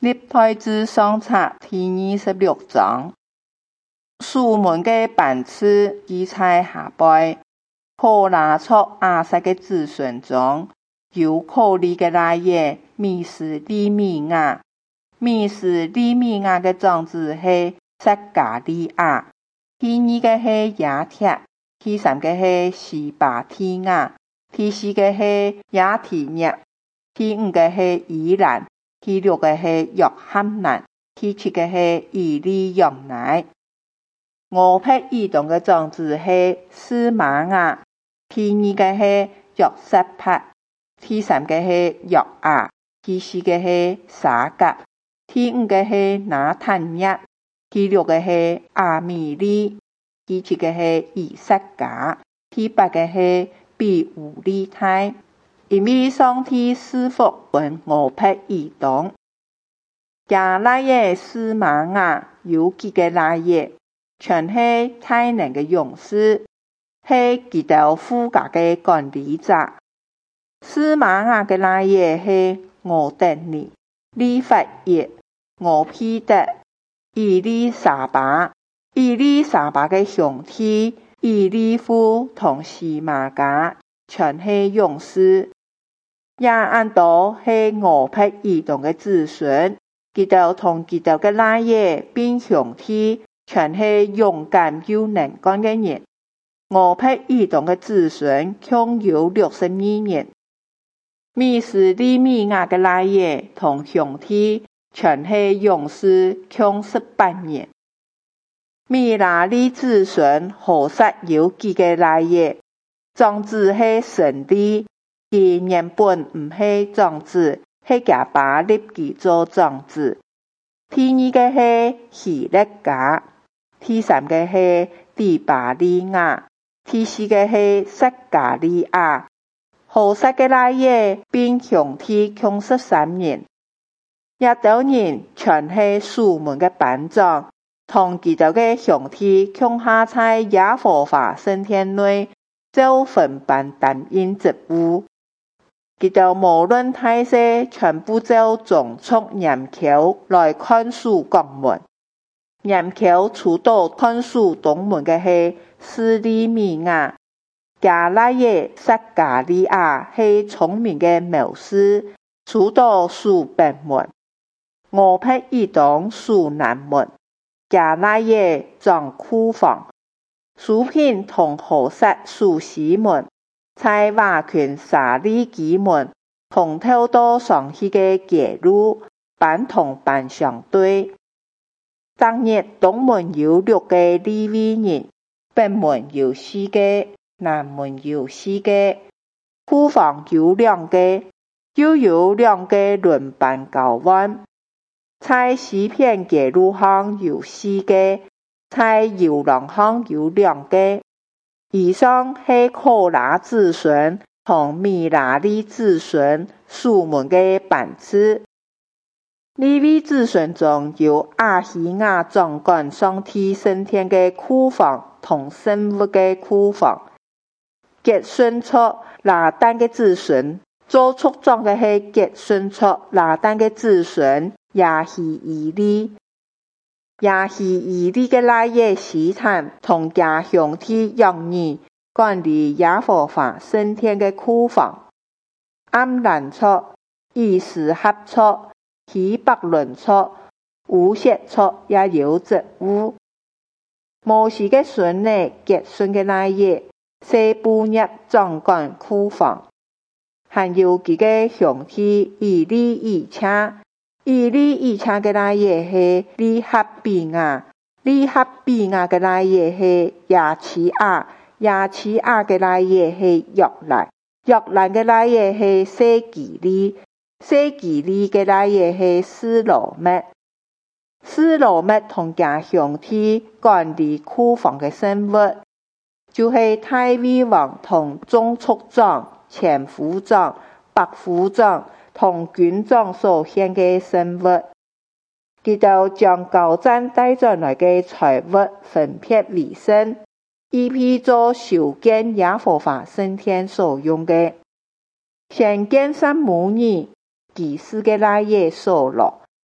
歷代志上冊第26章。所門的班次記在下背。可拉族亞薩的子孫中，有可利的拉爺米斯利米亞。米斯利米亞的長子是撒迦利亞。第二個是亞鐵。第三個是西巴提亞。第四個是亞提涅。第五個是以蘭。第六個是約翰蘭。第七個是以利約乃。俄弗以東的長子是斯瑪亞。第二個是約瑟帕。第三個是約亞。第四個是撒甲。第五個是拿坦業。第六個是阿米利。第七個是以撒加。第八個是比烏利泰。因為上帝賜福給俄弗以東。加拉耶斯瑪亞有幾個拉爺，全是大能的勇士，是基督父家的管理者。斯瑪亞的拉爺是俄德尼、利法葉、俄彼得、以利沙巴。以利沙巴的兄弟以利夫同西瑪加，全是勇士。亞安多是俄弗以東的子孫，基督同基督的拉爺並兄弟，全是勇敢又能幹的人。俄弗以東的子孫共有62人。米斯利米亞的拉爺同兄弟，全是勇士，共18人。米拉利子孫何塞有幾個拉爺，長子是神利，他原本唔是長子，是家爸立佢做長子。第二個是希勒家。第三個是底巴利亞。第四個是撒迦利亞。何塞的拉爺並兄弟共13人。亞多人全是所門的班長，同基督的兄弟共下在耶和華聖殿內就分班擔任職務。基督無論大小，全部就總束嚴口來看守國門。嚴口出到看守東門的是斯利米亞。加拉耶撒迦利亞是聰明的謀士，出到守北門。俄弗以東守南門。加拉耶掌庫房。蘇品同何塞守西門。在瓦群沙利基門，同透到上去的街路，班同班相對。當日東門有6個利未人，北門有4個，南門有4個，庫房有2個，又有2個輪班交換。在西片街路上有4個，在遊廊上有2個。以上是可拉子孫同米拉利子孫所門的班次。利未子孫中有亞希亞掌管上帝聖殿的庫房同聖物的庫房。結順族拿單的子孫，做族長的是結順族拿單的子孫亞希以利。亞希以利的拉爺西坦同家兄弟約珥管理耶和華聖殿的庫房。暗蘭族、以斯哈族、希伯倫族、烏薛族也有職務。摩西的孫子結順的拉爺西布涅掌管庫房，還有幾個兄弟以利以車。以利以車的拉爺是利哈比亞。利哈比亞的拉爺是亞齊亞。亞齊亞的拉爺是約蘭。約蘭的拉爺是西基利。西基利的拉爺是斯羅麥。斯羅麥同家兄弟管理庫房的聖物，就是大衛王同眾族長、前副長、百夫長同軍長所獻的聖物。基督將高贊帶轉來的財物分別為聖，以便做修建耶和華聖殿所用的。先建撒母耳，祭司的拉爺掃羅，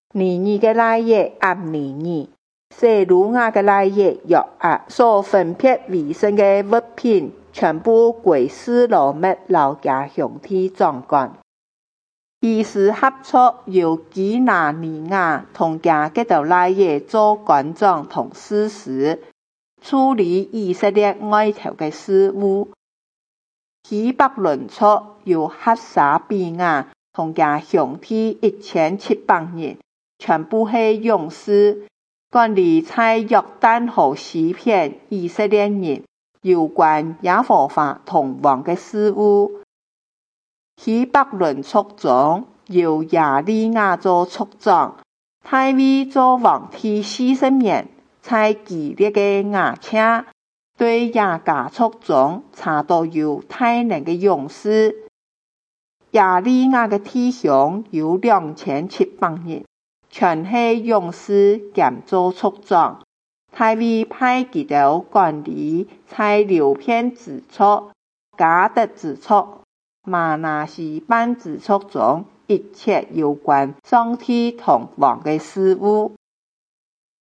尼爾嘅來耶押尼爾，西魯亞嘅來耶約押，所分別為聖嘅物品全部歸司羅密老家兄弟掌管。醫師合作由基拿尼亞同家嘅頭來耶做官長同士師，處理以色列外頭嘅事務。希伯倫族由哈撒比亞同家兄弟1700人，全部係勇士，管理在約旦河西邊以色列人有關耶和華同王嘅事務。希伯倫族中由亞利亞做族長，大衛做王第40年，在激烈嘅牙車對亞家族中查到有大能嘅勇士。亞利亞嘅弟兄有2700人，全係勇士兼做族長。大衛派佢哋管理在流片支族、迦得支族、瑪拿西半支族中一切有關上帝同王嘅事務。